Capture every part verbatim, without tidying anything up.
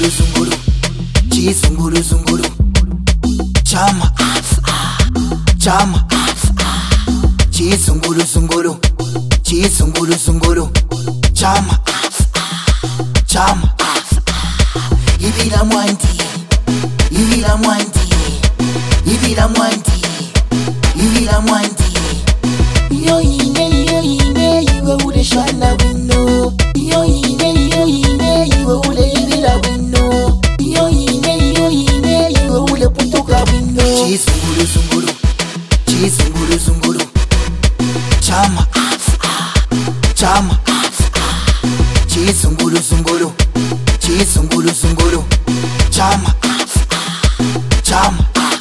Chisunguru zunguru, chisunguru zunguru, chama, chama, chisunguru zunguru, chisunguru zunguru, chama, chama, ibila mwandi, ibila mwandi, ibila mwandi, ibila mwandi. Yo ine yo ine iwe ule shana wino. Yo ine yo ine iwe ule ibila wino. Yo ine yo ine iwe ule putuka wino. Chisunguru zunguru, chisunguru zunguru, chama, chama, chisunguru zunguru, chisunguru zunguru, chama, chama,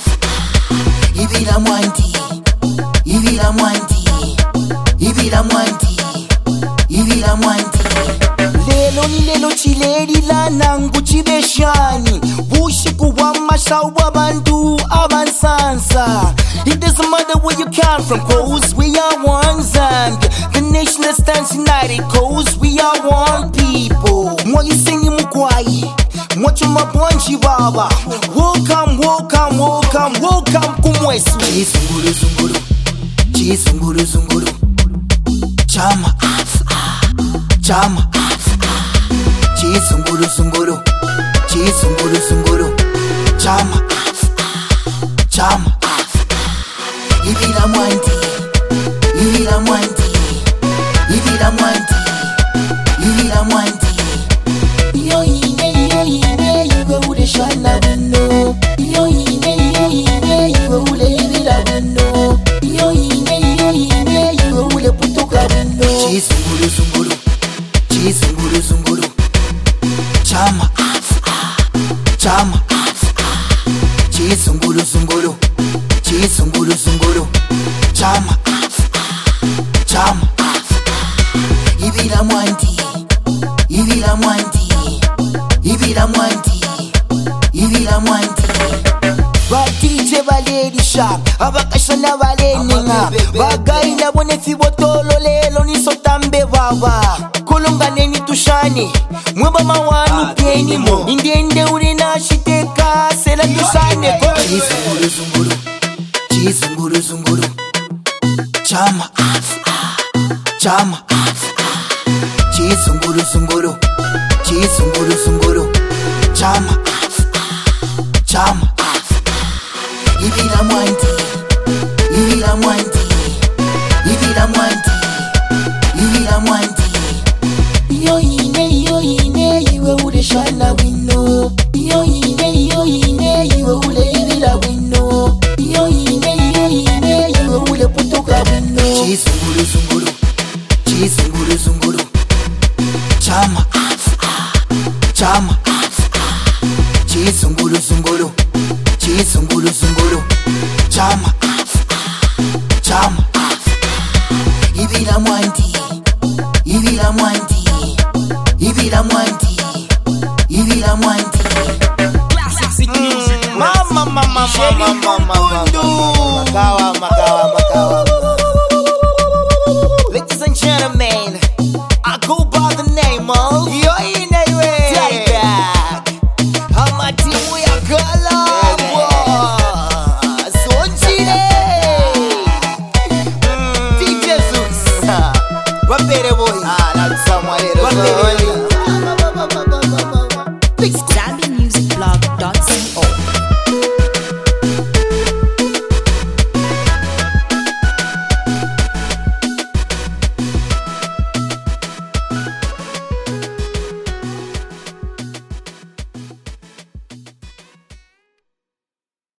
ibila mwandi, ibila mwandi, ibila mwandi, ibila mwandi. Lelo ni lelo chiledi la nangu chibeshani, bushiku wa mashawa bandu avansansa. It doesn't matter where you come from, cause we are one Zambia. The nation that stands united, cause we are one people. Mwa yisengi mkwai, mwa chuma bwanji baba. Welcome, welcome, welcome, welcome kumwesu. Chisunguru zunguru, chisunguru zunguru, chama, chama, chisunguru zunguru, chisunguru zunguru, chama, chama, ibila mwandi, ibila mwandi, ibila mwandi, ibila mwandi. Yo ine yo ine iwe ule shana wino. Yo ine yo ine iwe ule ibila wino. Yo ine yo ine iwe ule putuka wino. Chisunguru zunguru, chisunguru zunguru, chama, chama, chisunguru zunguru, chisunguru zunguru, chama, chama, ibila mwandi, ibila mwandi, ibila mwandi, ibila mwandi. Batije baleri sharp, abakashana balenenga, bagayi nabone fibotolo lelo nisotambe baba. Kolonga neni tushani, mweba mawanu pienimo, indiende urina shiteka, sela tushane. Chisunguru zunguru, chisunguru zunguru, chama, chama, chisunguru zunguru, chisunguru zunguru, chama, chama, ibila mwandi, ibila mwandi, ibila mwandi, ibila mwandi. Yo ine yo ine iwe ule shana wino. Yo ine yo ine iwe ule ibila wino. Yo ine yo ine iwe ule putuka wino. Chisunguru zunguru, chisunguru zunguru, chama, chama,